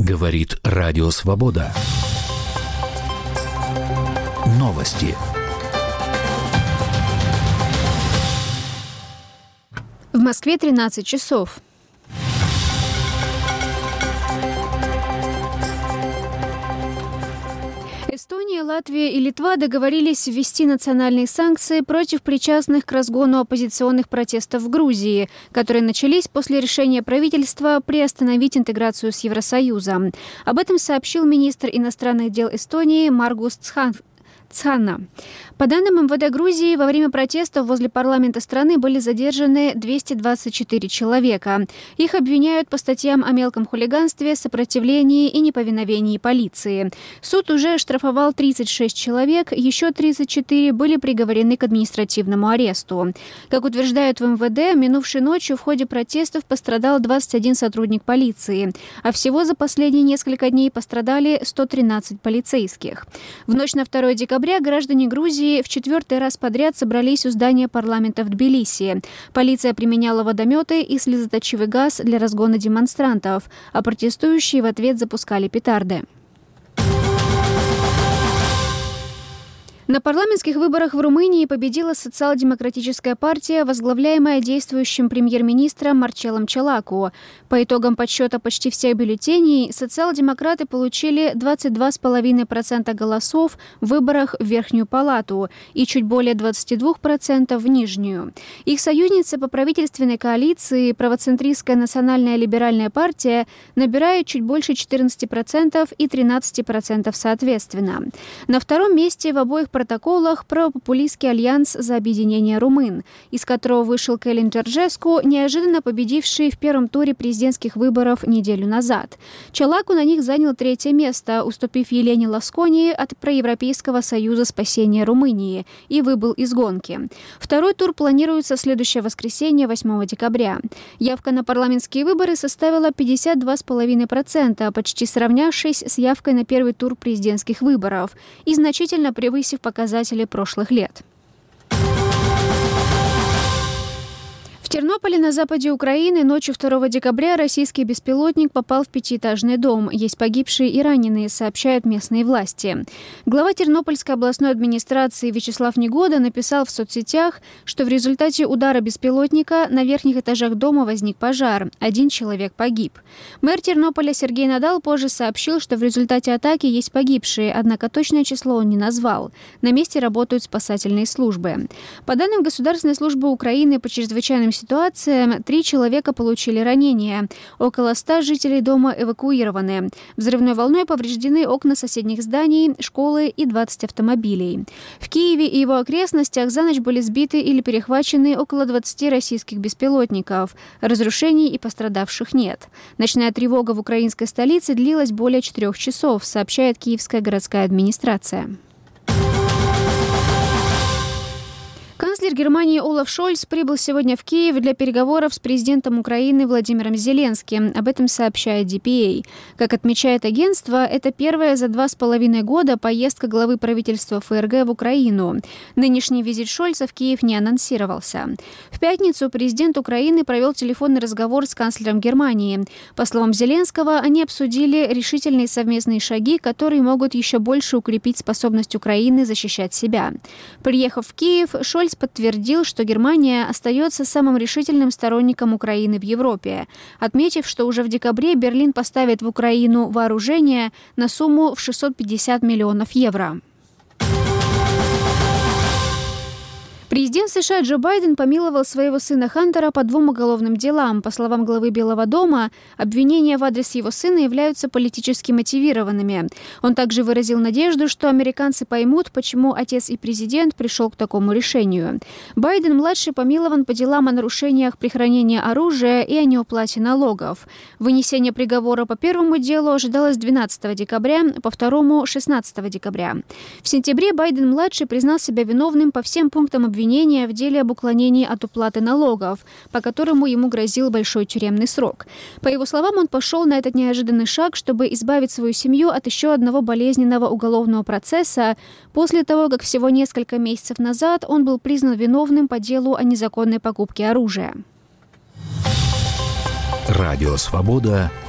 Говорит Радио Свобода. Новости. В Москве 13 часов. Эстония, Латвия и Литва договорились ввести национальные санкции против причастных к разгону оппозиционных протестов в Грузии, которые начались после решения правительства приостановить интеграцию с Евросоюзом. Об этом сообщил министр иностранных дел Эстонии Маргус Цханна. По данным МВД Грузии, во время протестов возле парламента страны были задержаны 224 человека. Их обвиняют по статьям о мелком хулиганстве, сопротивлении и неповиновении полиции. Суд уже оштрафовал 36 человек, еще 34 были приговорены к административному аресту. Как утверждают в МВД, минувшей ночью в ходе протестов пострадал 21 сотрудник полиции, а всего за последние несколько дней пострадали 113 полицейских. В ночь на 2 декабря граждане Грузии в 4-й раз подряд собрались у здания парламента в Тбилиси. Полиция применяла водометы и слезоточивый газ для разгона демонстрантов, а протестующие в ответ запускали петарды. На парламентских выборах в Румынии победила социал-демократическая партия, возглавляемая действующим премьер-министром Марчелом Чолаку. По итогам подсчета почти всех бюллетеней социал-демократы получили 22,5% голосов в выборах в Верхнюю палату и чуть более 22% в Нижнюю. Их союзница по правительственной коалиции, правоцентристская национальная либеральная партия, набирает чуть больше 14% и 13% соответственно. На втором месте в обоих протоколах правопопулистский альянс за объединение румын, из которого вышел Калин Джорджеску, неожиданно победивший в первом туре президентских выборов неделю назад. Чолаку на них занял 3-е место, уступив Елене Ласкони от Проевропейского союза спасения Румынии, и выбыл из гонки. Второй тур планируется в следующее воскресенье, 8 декабря. Явка на парламентские выборы составила 52,5%, почти сравнявшись с явкой на первый тур президентских выборов и значительно превысив показатели прошлых лет. В Тернополе на западе Украины ночью 2 декабря российский беспилотник попал в 5-этажный дом. Есть погибшие и раненые, сообщают местные власти. Глава Тернопольской областной администрации Вячеслав Негода написал в соцсетях, что в результате удара беспилотника на верхних этажах дома возник пожар. 1 человек погиб. Мэр Тернополя Сергей Надал позже сообщил, что в результате атаки есть погибшие, однако точное число он не назвал. На месте работают спасательные службы. По данным Государственной службы Украины по чрезвычайным ситуациям, 3 человека получили ранения. Около 100 жителей дома эвакуированы. Взрывной волной повреждены окна соседних зданий, школы и 20 автомобилей. В Киеве и его окрестностях за ночь были сбиты или перехвачены около 20 российских беспилотников. Разрушений и пострадавших нет. Ночная тревога в украинской столице длилась более 4 часов, сообщает Киевская городская администрация. Канцлер Германии Олаф Шольц прибыл сегодня в Киев для переговоров с президентом Украины Владимиром Зеленским. Об этом сообщает DPA. Как отмечает агентство, это первая за 2,5 года поездка главы правительства ФРГ в Украину. Нынешний визит Шольца в Киев не анонсировался. В пятницу президент Украины провел телефонный разговор с канцлером Германии. По словам Зеленского, они обсудили решительные совместные шаги, которые могут еще больше укрепить способность Украины защищать себя. Приехав в Киев, Шольц подтвердил, что Германия остается самым решительным сторонником Украины в Европе, отметив, что уже в декабре Берлин поставит в Украину вооружение на сумму в 650 миллионов евро. Президент США Джо Байден помиловал своего сына Хантера по 2 уголовным делам. По словам главы Белого дома, обвинения в адрес его сына являются политически мотивированными. Он также выразил надежду, что американцы поймут, почему отец и президент пришел к такому решению. Байден-младший помилован по делам о нарушениях при хранении оружия и о неуплате налогов. Вынесение приговора по первому делу ожидалось 12 декабря, по второму – 16 декабря. В сентябре Байден-младший признал себя виновным по всем пунктам обвинения в деле об уклонении от уплаты налогов, по которому ему грозил большой тюремный срок. По его словам, он пошел на этот неожиданный шаг, чтобы избавить свою семью от еще одного болезненного уголовного процесса после того, как всего несколько месяцев назад он был признан виновным по делу о незаконной покупке оружия. Радио «Свобода»